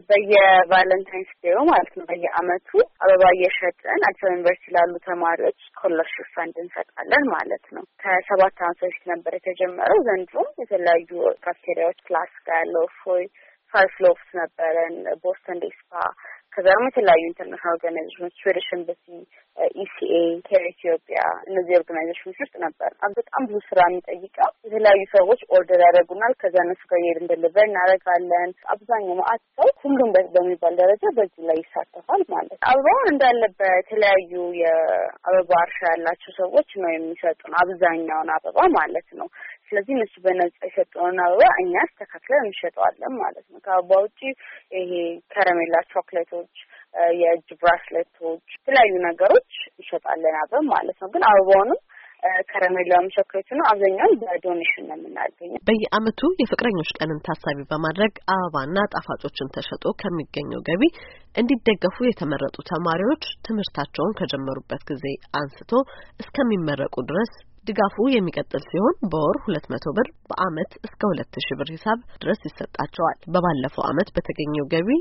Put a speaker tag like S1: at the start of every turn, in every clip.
S1: በየቫለንታይንስ ዴይ ማለት ነው በየአመቱ አበባ እየሸጥን አዲስ አበባ ዩኒቨርሲቲ ላሉ ተማሪዎች ስኮላርሺፕ ፈንድ እንሰጣለን ማለት ነው። ከ7 ዓመት በፊት ነበር የተጀመረው። ዘንድሮ የተለያዩ ካፍቴሪያዎች ክላስ ጋር ያለው ፎይ ፋይፍሎፍስ ነበረን፣ ቦስተን ዴስፓ ከዛም የተለያዩ ኢንተርናሽናል ኦርጋናይዜሽኖች ስዊዲሽ ኤምባሲ፣ ኢሲኤ፣ ኬር ኢትዮጵያ እነዚህ ኦርጋናይዜሽኖች ውስጥ ነበር። በጣም ብዙ ስራ የሚጠይቀው የተለያዩ ሰዎች ኦርደር ያደርጉናል። ከዛ እነሱ ጋር ሄደን ደሊቨር እናደርጋለን። አብዛኛው ማአት ሰው ሁሉም በሚባል ደረጃ በዚህ ላይ ይሳተፋል ማለት ነው። አበባውን እንዳለ በተለያዩ የአበባ እርሻ ያላቸው ሰዎች ነው የሚሰጡን አብዛኛውን አበባ ማለት ነው። ስለዚህ እነሱ በነጻ የሰጡን አበባ እኛ አስተካክለን እንሸጠዋለን ማለት ነው። ከአበባ ውጪ ይሄ ከረሜላ፣ ቾክሌቶች፣ የእጅ ብራስሌቶች፣ የተለያዩ ነገሮች እንሸጣለን አበባ ማለት ነው። ግን አበባውንም ከረሜላውም ቾክሌቱን አብዛኛውን በዶኔሽን ነው የምናገኘው።
S2: በየአመቱ የፍቅረኞች ቀንን ታሳቢ በማድረግ አበባና ጣፋጮችን ተሸጦ ከሚገኘው ገቢ እንዲደገፉ የተመረጡ ተማሪዎች ትምህርታቸውን ከጀመሩበት ጊዜ አንስቶ እስከሚመረቁ ድረስ ድጋፉ የሚቀጥል ሲሆን በወር 200 ብር በአመት እስከ 2000 ብር ሂሳብ ድረስ ይሰጣቸዋል። በባለፈው አመት በተገኘው ገቢ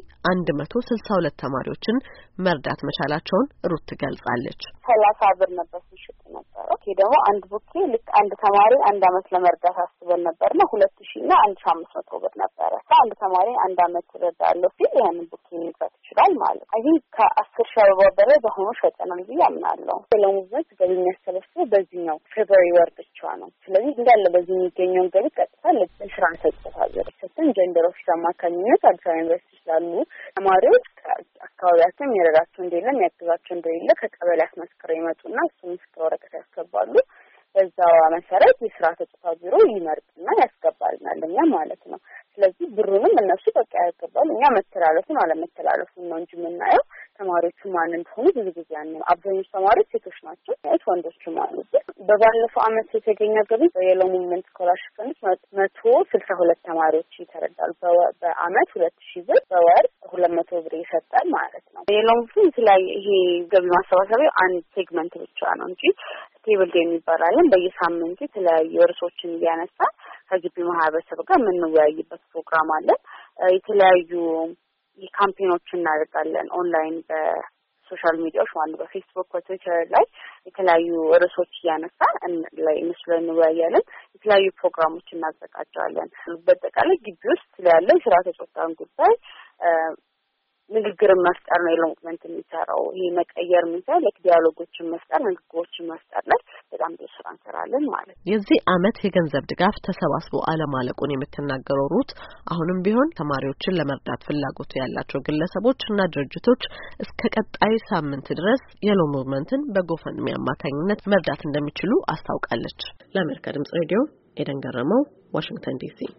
S2: 162 ተማሪዎችን መርዳት መቻላቸውን ሩት ትገልጻለች።
S1: 30 ብር ነበር ሲሸጥ ነበር። ይሄ ደግሞ አንድ ቡኬ ልክ አንድ ተማሪ አንድ አመት ለመርዳት አስበን ነበርና 2000 እና 1500 ብር ነበር። አንድ ተማሪ አንድ አመት ረዳለሁ ሲል ያንን ቡኬ መግዛት ይችላል ማለት ነው። አይ ከ10 ሺህ ብር በላይ በሆነ ሸጠናል ብዬ አምናለሁ። ለሙቭመንት ገቢ የሚያሰበስበው በዚህኛው ፌብሩዋሪ ወር ብቻ ነው። ስለዚህ እንዳለ በዚህ የሚገኘውን ገቢ ቀጥታ ለስራ እንሰጥታለን። ሰጥተን ጀንደር ኦፊስ አማካኝነት አዲስ አበባ ዩኒቨርሲቲ ስላሉ ተማሪዎች አካባቢያቸው የሚረዳቸው እንደሌለ የሚያግዛቸው እንደሌለ ከቀበሌ አስመስክረው ይመጡና እሱን ምስክር ወረቀት ያስገባሉ። በዛ መሰረት የስራ ተጽፋ ቢሮ ይመርጥና ያስገባልናል እኛ ማለት ነው። ስለዚህ ብሩንም እነሱ በቃ ያስገባሉ። እኛ መተላለፉን አለመተላለፉን ነው እንጂ የምናየው ተማሪዎቹ ማን እንደሆኑ ብዙ ጊዜ ያንን አብዛኞቹ ተማሪዎች ሴቶች ናቸው፣ ወንዶችም አሉ። በባለፈው አመት የተገኘ ገቢ በየሎ ሙቭመንት ስኮላርሺፕ ፈንድ 162 ተማሪዎች ይተረዳሉ። በአመት 2000 ብር በወር 200 ብር ይሰጣል ማለት ነው። የሎ ሙቭመንት ላይ ይሄ ገቢ ማሰባሰቢያ አንድ ሴግመንት ብቻ ነው እንጂ ቴብል ዴይ የሚባላለን በየሳምንቱ የተለያዩ ርዕሶችን እያነሳ ከግቢ ማህበረሰብ ጋር የምንወያይበት ፕሮግራም አለ። የተለያዩ ካምፔኖች እናደርጋለን ኦንላይን በሶሻል ሚዲያዎች ማለት በፌስቡክ፣ በትዊተር ላይ የተለያዩ ርዕሶች እያነሳን ላይ እነሱ ላይ እንወያያለን። የተለያዩ ፕሮግራሞች እናዘጋጃለን። በአጠቃላይ ግቢ ውስጥ ያለው የስራ ተጾታን ጉዳይ ንግግርን መፍጠር ነው የሎ ሙቭመንት የሚሰራው። ይሄ መቀየር የሚሰራው ዲያሎጎችን መፍጠር፣ ንግግሮችን መፍጠር ላይ በጣም ብዙ ስራ እንሰራለን ማለት ነው።
S2: የዚህ አመት የገንዘብ ድጋፍ ተሰባስቦ አለማለቁን የምትናገረው ሩት አሁንም ቢሆን ተማሪዎችን ለመርዳት ፍላጎቱ ያላቸው ግለሰቦች እና ድርጅቶች እስከ ቀጣይ ሳምንት ድረስ የሎ ሙቭመንትን በጎፈንድሚ አማካኝነት መርዳት እንደሚችሉ አስታውቃለች። ለአሜሪካ ድምጽ ሬዲዮ ኤደን ገረመው፣ ዋሽንግተን ዲሲ